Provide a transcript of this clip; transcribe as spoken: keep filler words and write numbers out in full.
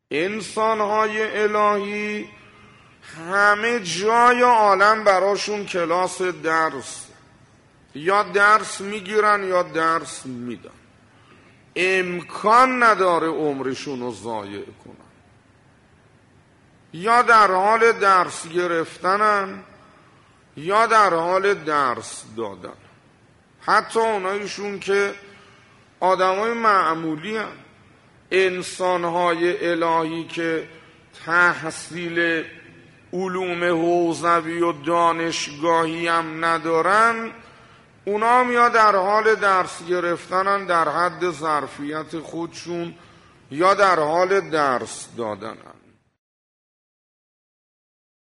انسانهای الهی همه جای عالم براشون کلاس درس، یا درس میگیرن یا درس میدن، امکان نداره عمرشون رو ضایع کنن. یا در حال درس گرفتنن یا در حال درس دادن. حتی اونایشون که آدمای معمولی هن، انسانهای الهی که تحصیل علوم حوزوی و دانشگاهی هم ندارن، اونا هم یا در حال درس گرفتنن در حد ظرفیت خودشون یا در حال درس دادنن.